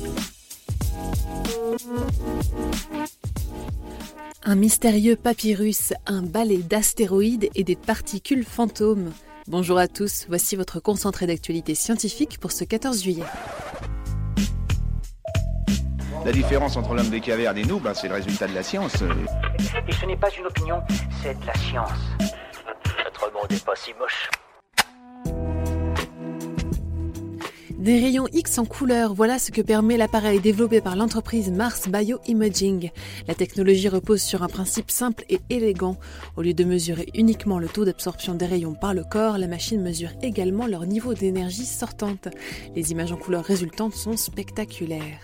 Un mystérieux papyrus, un balai d'astéroïdes et des particules fantômes. Bonjour à tous, voici votre concentré d'actualité scientifique pour ce 14 juillet. La différence entre l'homme des cavernes et nous, c'est le résultat de la science. Et ce n'est pas une opinion, c'est de la science. Notre monde n'est pas si moche. Des rayons X en couleur, voilà ce que permet l'appareil développé par l'entreprise Mars Bioimaging. La technologie repose sur un principe simple et élégant. Au lieu de mesurer uniquement le taux d'absorption des rayons par le corps, la machine mesure également leur niveau d'énergie sortante. Les images en couleur résultantes sont spectaculaires.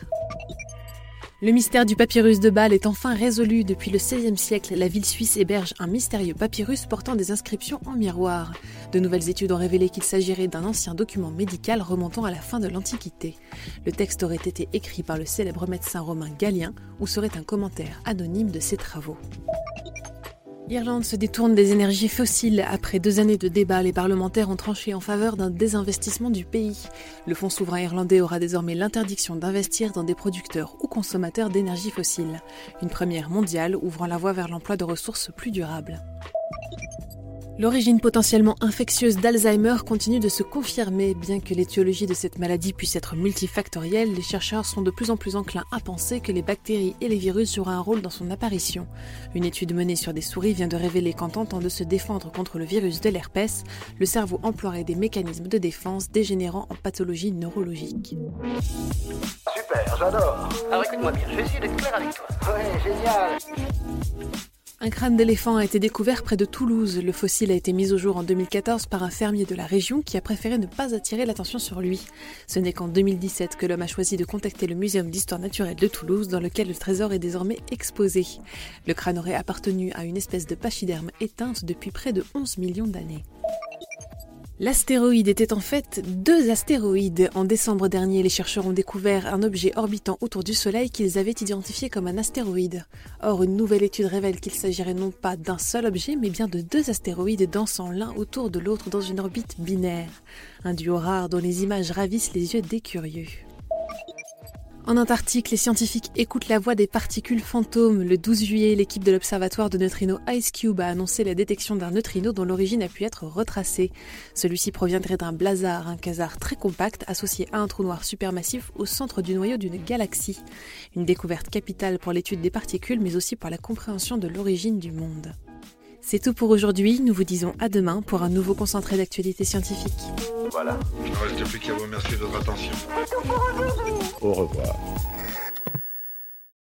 Le mystère du papyrus de Bâle est enfin résolu. Depuis le XVIe siècle, la ville suisse héberge un mystérieux papyrus portant des inscriptions en miroir. De nouvelles études ont révélé qu'il s'agirait d'un ancien document médical remontant à la fin de l'Antiquité. Le texte aurait été écrit par le célèbre médecin romain Galien ou serait un commentaire anonyme de ses travaux. L'Irlande se détourne des énergies fossiles. Après 2 années de débats, les parlementaires ont tranché en faveur d'un désinvestissement du pays. Le fonds souverain irlandais aura désormais l'interdiction d'investir dans des producteurs ou consommateurs d'énergie fossile. Une première mondiale ouvrant la voie vers l'emploi de ressources plus durables. L'origine potentiellement infectieuse d'Alzheimer continue de se confirmer. Bien que l'étiologie de cette maladie puisse être multifactorielle, les chercheurs sont de plus en plus enclins à penser que les bactéries et les virus joueront un rôle dans son apparition. Une étude menée sur des souris vient de révéler qu'en tentant de se défendre contre le virus de l'herpès, le cerveau emploierait des mécanismes de défense dégénérant en pathologie neurologique. Super, j'adore. Alors écoute-moi bien, je vais essayer d'être clair avec toi. Ouais, génial. Un crâne d'éléphant a été découvert près de Toulouse. Le fossile a été mis au jour en 2014 par un fermier de la région qui a préféré ne pas attirer l'attention sur lui. Ce n'est qu'en 2017 que l'homme a choisi de contacter le Muséum d'histoire naturelle de Toulouse dans lequel le trésor est désormais exposé. Le crâne aurait appartenu à une espèce de pachyderme éteinte depuis près de 11 millions d'années. L'astéroïde était en fait 2 astéroïdes. En décembre dernier, les chercheurs ont découvert un objet orbitant autour du Soleil qu'ils avaient identifié comme un astéroïde. Or, une nouvelle étude révèle qu'il s'agirait non pas d'un seul objet, mais bien de 2 astéroïdes dansant l'un autour de l'autre dans une orbite binaire. Un duo rare dont les images ravissent les yeux des curieux. En Antarctique, les scientifiques écoutent la voix des particules fantômes. Le 12 juillet, l'équipe de l'observatoire de neutrinos IceCube a annoncé la détection d'un neutrino dont l'origine a pu être retracée. Celui-ci proviendrait d'un blazar, un quasar très compact associé à un trou noir supermassif au centre du noyau d'une galaxie. Une découverte capitale pour l'étude des particules, mais aussi pour la compréhension de l'origine du monde. C'est tout pour aujourd'hui, nous vous disons à demain pour un nouveau concentré d'actualité scientifique. Voilà. Il ne reste plus qu'à vous remercier de votre attention. Au revoir.